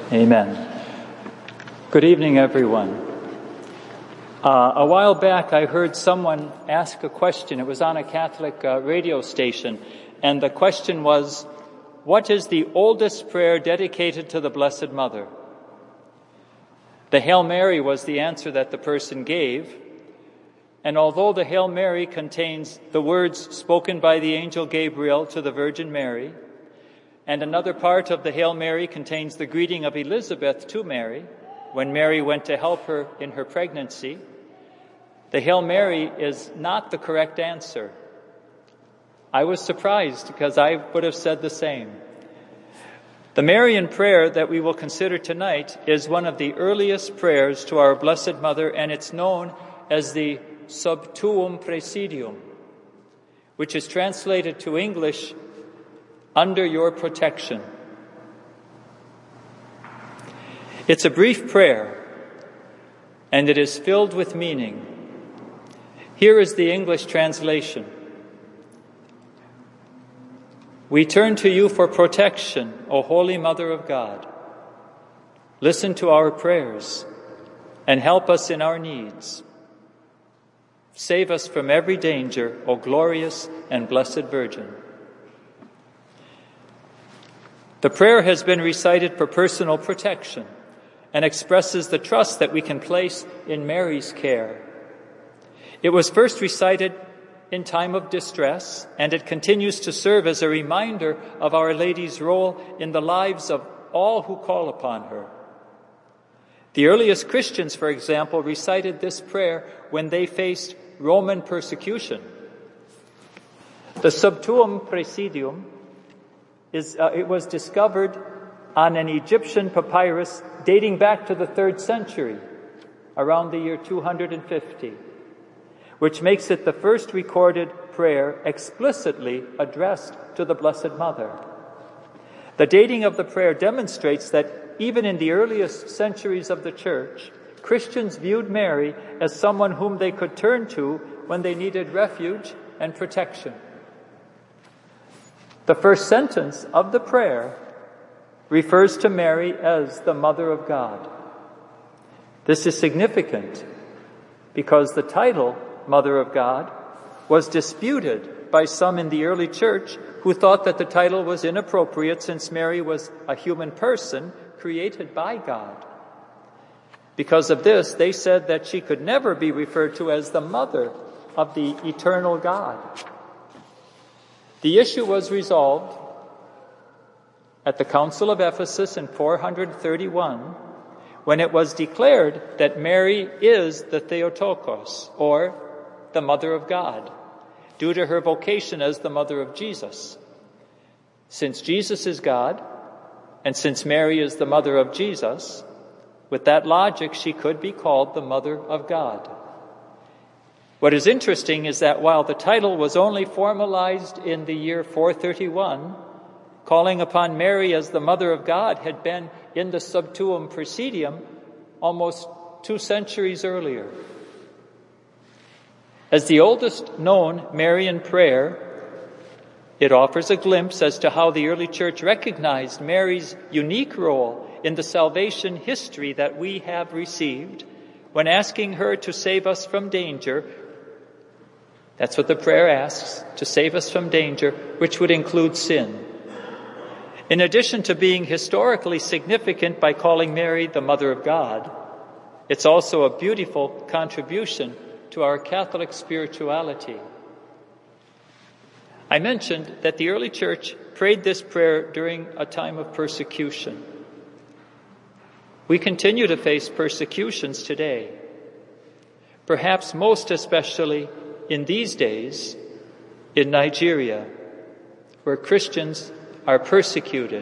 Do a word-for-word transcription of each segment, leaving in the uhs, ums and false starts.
Amen. Good evening, everyone. Uh, a while back, I heard someone ask a question. It was on a Catholic uh, radio station, and the question was, what is the oldest prayer dedicated to the Blessed Mother? The Hail Mary was the answer that the person gave, and although the Hail Mary contains the words spoken by the angel Gabriel to the Virgin Mary, and another part of the Hail Mary contains the greeting of Elizabeth to Mary when Mary went to help her in her pregnancy, the Hail Mary is not the correct answer. I was surprised because I would have said the same. The Marian prayer that we will consider tonight is one of the earliest prayers to our Blessed Mother, and it's known as the Sub Tuum Praesidium, which is translated to English, under your protection. It's a brief prayer, and it is filled with meaning. Here is the English translation. We turn to you for protection, O Holy Mother of God. Listen to our prayers and help us in our needs. Save us from every danger, O glorious and blessed Virgin. The prayer has been recited for personal protection and expresses the trust that we can place in Mary's care. It was first recited in time of distress, and it continues to serve as a reminder of Our Lady's role in the lives of all who call upon her. The earliest Christians, for example, recited this prayer when they faced Roman persecution. The Sub Tuum Praesidium is, uh, it was discovered on an Egyptian papyrus dating back to the third century, around the year two hundred fifty, which makes it the first recorded prayer explicitly addressed to the Blessed Mother. The dating of the prayer demonstrates that even in the earliest centuries of the Church, Christians viewed Mary as someone whom they could turn to when they needed refuge and protection. The first sentence of the prayer refers to Mary as the Mother of God. This is significant because the title, Mother of God, was disputed by some in the early church who thought that the title was inappropriate since Mary was a human person created by God. Because of this, they said that she could never be referred to as the Mother of the eternal God. The issue was resolved at the Council of Ephesus in four hundred thirty-one, when it was declared that Mary is the Theotokos, or the Mother of God, due to her vocation as the Mother of Jesus. Since Jesus is God, and since Mary is the Mother of Jesus, with that logic, she could be called the Mother of God. What is interesting is that while the title was only formalized in the year four thirty-one, calling upon Mary as the Mother of God had been in the Sub Tuum Praesidium almost two centuries earlier. As the oldest known Marian prayer, it offers a glimpse as to how the early church recognized Mary's unique role in the salvation history that we have received when asking her to save us from danger. That's what the prayer asks, to save us from danger, which would include sin. In addition to being historically significant by calling Mary the Mother of God, it's also a beautiful contribution to our Catholic spirituality. I mentioned that the early church prayed this prayer during a time of persecution. We continue to face persecutions today, perhaps most especially in these days in Nigeria, where Christians are persecuted,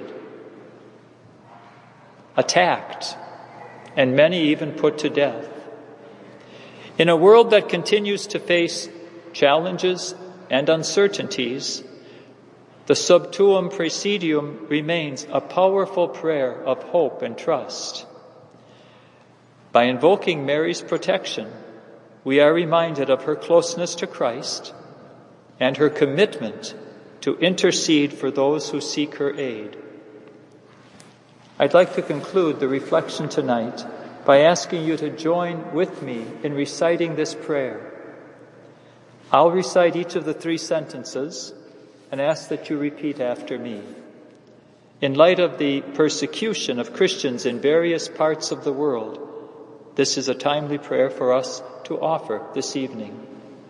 attacked, and many even put to death. In a world that continues to face challenges and uncertainties, the Sub Tuum Praesidium remains a powerful prayer of hope and trust. By invoking Mary's protection, we are reminded of her closeness to Christ and her commitment to intercede for those who seek her aid. I'd like to conclude the reflection tonight by asking you to join with me in reciting this prayer. I'll recite each of the three sentences and ask that you repeat after me. In light of the persecution of Christians in various parts of the world, this is a timely prayer for us to offer this evening.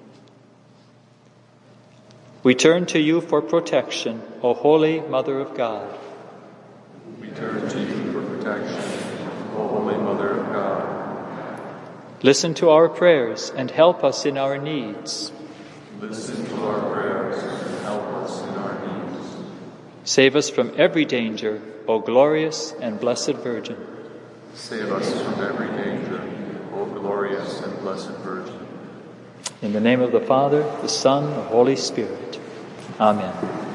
We turn to you for protection, O Holy Mother of God. We turn to you for protection, O Holy Mother of God. Listen to our prayers and help us in our needs. Listen to our prayers and help us in our needs. Save us from every danger, O glorious and blessed Virgin. Save us from every danger, O glorious and blessed Virgin. In the name of the Father, the Son, the Holy Spirit. Amen.